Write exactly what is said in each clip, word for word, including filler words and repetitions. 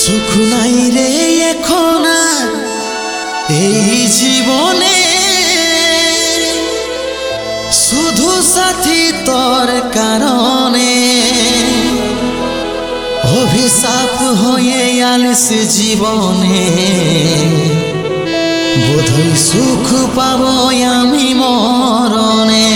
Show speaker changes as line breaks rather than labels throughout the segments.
সুখ নাই রে এখন এই জীবনে, শুধু সাথী তোর কারণে অভিশাপ হয়ে আলিস জীবনে। বোধহয় সুখ পাবো আমি মরণে।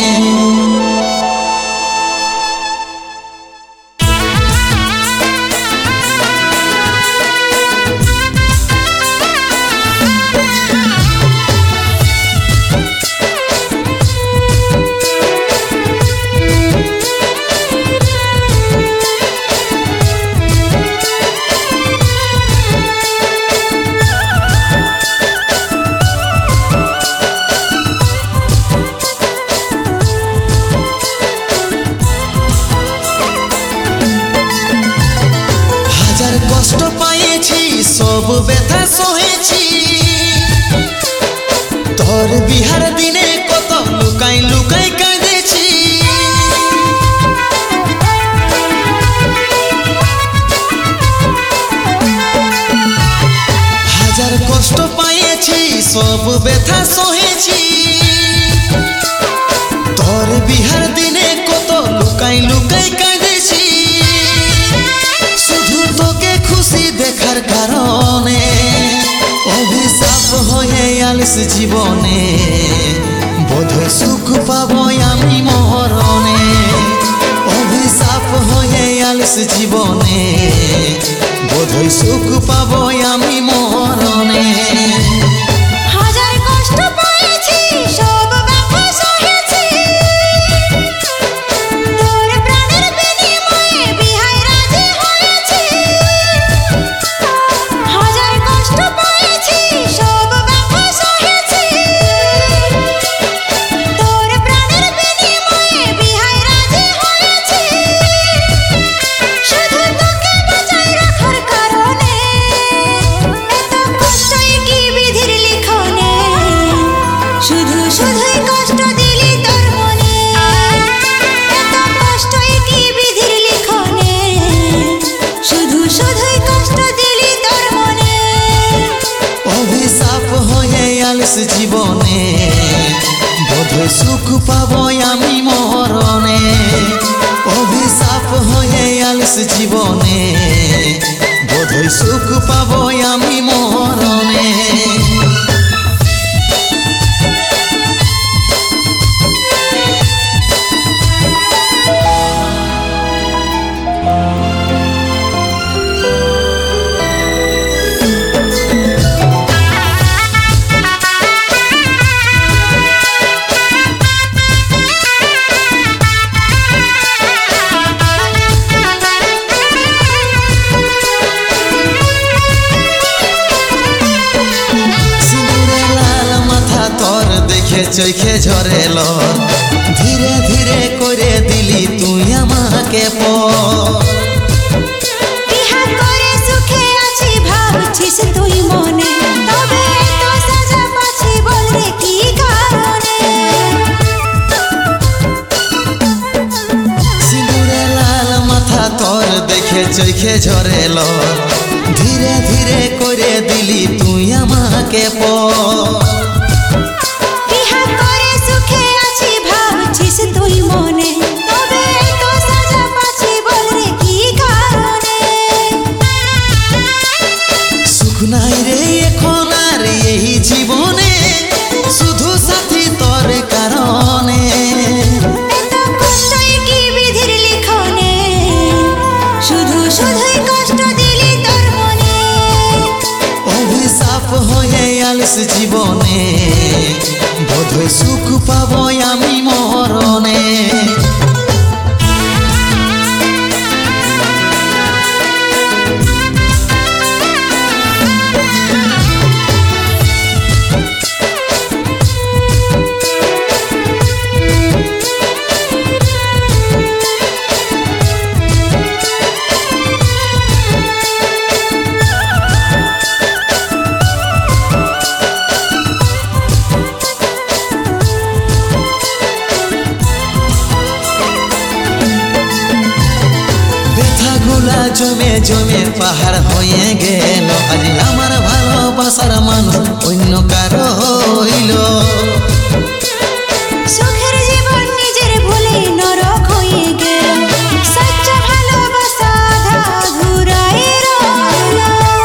কষ্ট পাইছি সব ব্যথা সহেছি, তোর বিহার দিনে কত লুকাই লুকাই কাঁদেছি। হাজার কষ্ট পাইছি সব ব্যথা সহেছি, তোর বিহার দিনে কত লুকাই লুকাই কাঁদেছি। শুধু তোকে খুশি দেখার কারণে অভিশাপ হয়ে আলিস জীবনে। বোধহয় সুখ পাবো আমি মরণে। অভিশাপ হয়ে আলিস জীবনে, বোধহয় সুখ পাবো আমি মরণে।
হাজার কষ্ট পেয়েছি সব ব্যথা সহেছি, তোর প্রাণের বিনিময়ে বিহায় রাজি হয়েছি। হাজার কষ্ট পেয়েছি সব ব্যথা সহেছি, তোর প্রাণের বিনিময়ে বিহায় রাজি হয়েছি। শুধু তোকে বাঁচায় রাখার কারণে এত কষ্টই কি বিধির লিখনে। শুধু শুধুই কষ্ট দিলি তোর মনে, এত কষ্টই কি বিধির লিখনে। শুধু শুধুই কষ্ট দিলি তোর মনে।
অভিশাপ হয়ে আলিস জীবনে, বোধহয় সুখ পাবো আমি মরণে। অভিশাপ হয়ে আলিস জীবনে, বোধহয় সুখ পাবো আমি মরণে। চোখে ঝরেল, ধীরে ধীরে করে দিলি তুই আমাকে পর।
বিহার করে সুখে আছি ভাবছিস তুই মনে, তবে এত সাজা পাচ্ছি বল রে কি কারণে।
সিঁদুরে লাল মাথা তোর দেখে চোখে ঝরেল, ধীরে ধীরে করে দিলি তুই আমাকে পর।
বিহার করে সুখে আছি ভাবছিস তুই মনে, তবে এত সাজা পাচ্ছি বল রে কি কারণে।
সুখ নাই রে এখন আর এই জীবনে, শুধু সাথী তোর কারণে।
এত কষ্টই কি বিধির লিখনে, শুধু শুধুই কষ্ট দিলি তোর মনে।
অভিশাপ হয়ে আলিস জীবনে, জমে জমে পাহাড় হয়ে গেল, আজ আমার ভালোবাসার মানুষ অন্য কারো হইল।
সুখের জীবন নিজের ভুলে নরক হয়ে গেল, সচ্চা ভালোবাসা আধা ঘুরাই রইল।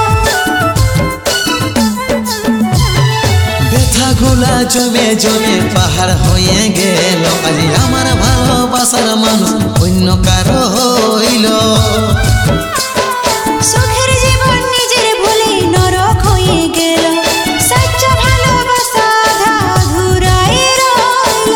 ব্যথাগুলা জমে জমে পাহাড় হয়ে গেল, আজ আমার ভালোবাসার মানুষ অন্য কারো হইল।
সুখের জীবন নিজের ভুলে নরক হয়ে গেল, সচ্চা ভালোবাসা আধা ঘুরাই রইল।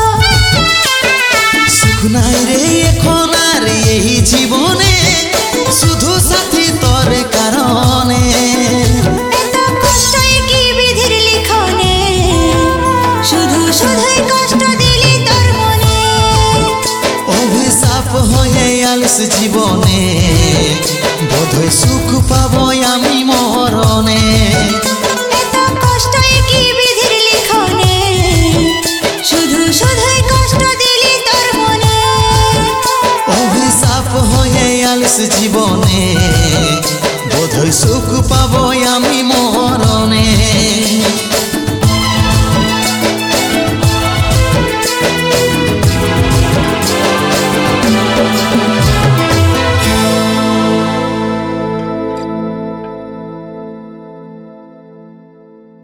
সুখ নাই রে এখন আর এই জীবনে, শুধু সাথী তোর কারণে।
এত কষ্টই কি বিধির লিখনে, শুধু শুধুই কষ্ট দিলি তোর মনে।
অভিশাপ হয়ে আলস জীবনে, বোধহয় সুখ পাবো আমি মরণে।
এত কষ্টই কি বিধির লিখনে, শুধু শুধুই কষ্ট দিলি তোর মনে।
অভিশাপ হয়ে আলস জীবনে, বোধহয় সুখ পাবো আমি মরণে।